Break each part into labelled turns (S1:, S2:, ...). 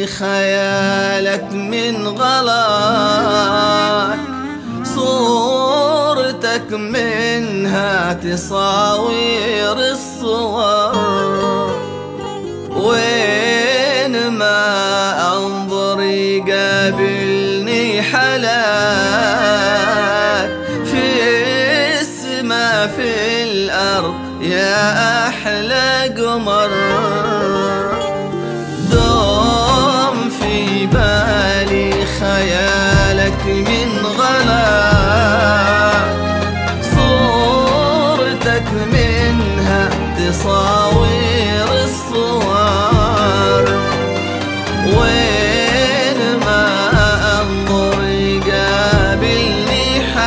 S1: بالي خيالك من غلاك، صورتك منها تصاوير الصور، وين ما انظر يقابلني حلاك، في السما في الارض يا احلى قمر. دوم في بالي خيالك من غلاك، صورتك منها تصاوير الصور، وين ما انظر يقابلني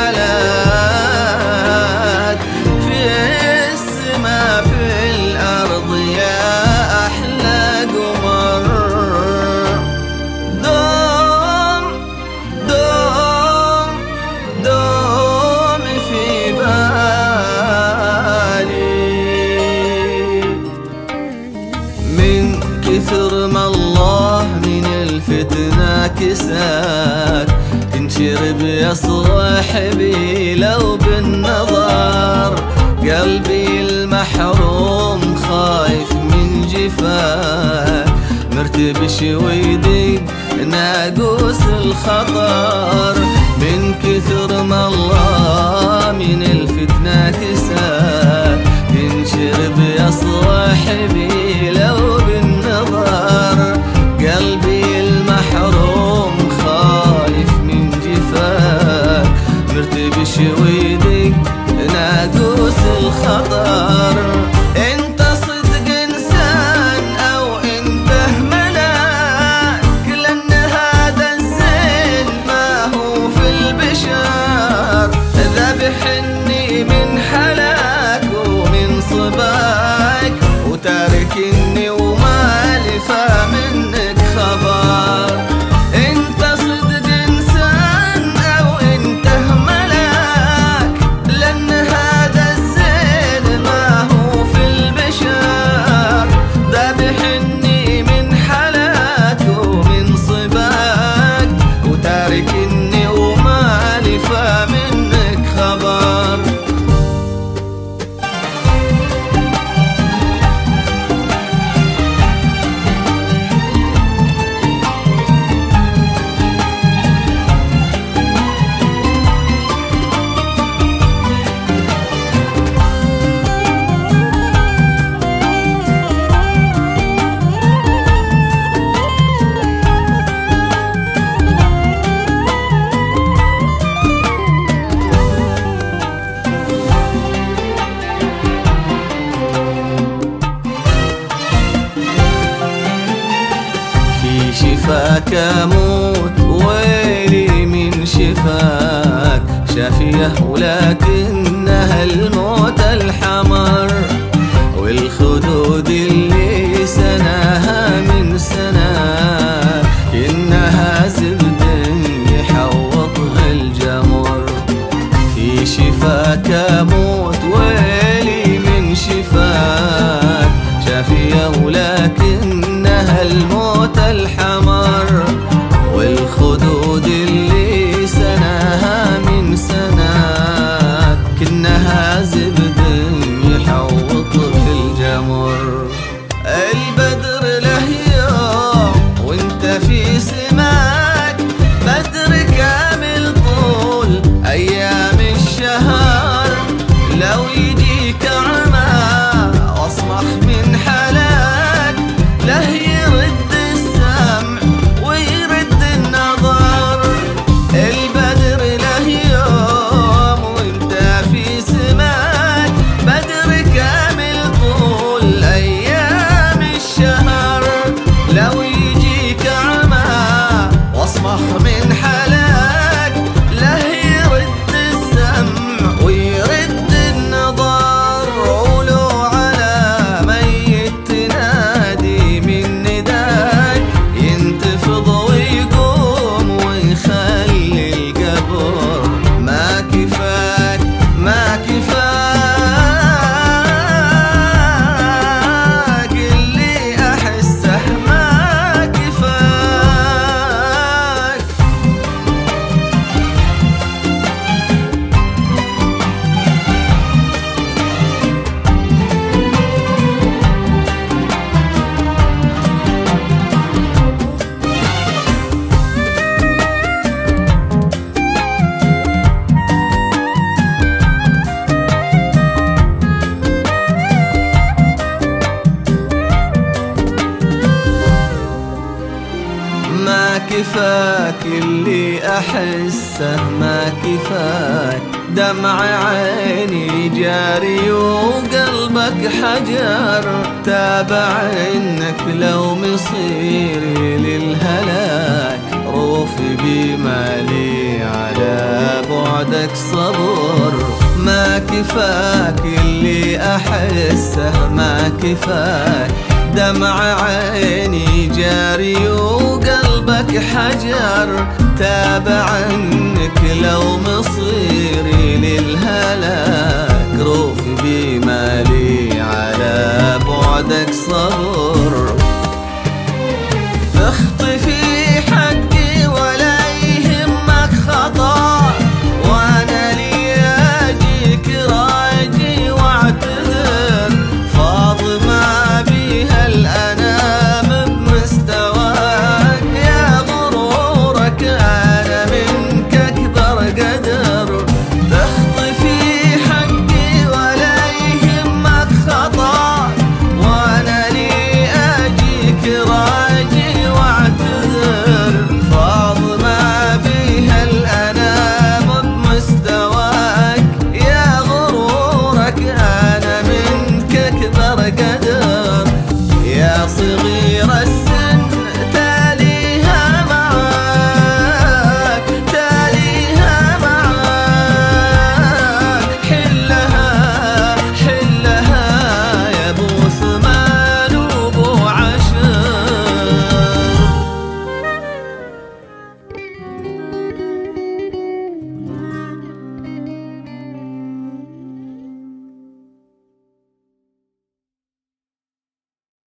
S1: حلاك، في السما في الارض يا احلى قمر. دوم دوم دوم في بالي، من كثر ما الله من الفتنة كساك، تنشرب يا صاحبي لو بالنظر، قلبي المحروم خايف من جفاك، مرتبش ويدق ناقوس الخطر، من كثر ما الله من الفتنة كساك، تنشرب يا صاحبي لو بالنظر، قلبي المحروم خايف من جفاك، مرتبش ويدق ناقوس الخطر. انت صدق انسان او انت ملاك، لان هذا الزين ما هو في البشر، ذبحني من حلاك ومن صباك، وتاركني ومالي فمنك خبر. انت صدق انسان او انت ملاك، لان هذا الزين ما هو في البشر، ذبحني من حلاك ومن صباك، وتاركني ومالي فمنك خبر. شفاك اموت ويلي من شفاك، شافيه ولكنها الموت الحمر، والخدود اللي سناها من سناك، انها زبد يحوطها الجمر. في شفاك اموت ويلي من شفاك، شافيه ولكنها الموت الحمر، والخدود اللي سناها من سناك، كنها زبد يحوط في الجمر. البدر له يوم وانت في سماك، بدر كامل طول ايام الشهر، اللي أحسه ما كفاك، دمع عيني جاري وقلبك حجر، تابع إنك لو مصيري للهلاك، روفي بمالي على بعدك صبر. ما كفاك اللي أحسه ما كفاك، دمع عيني جاري وقلبك حجر، تابع إنك لو مصيري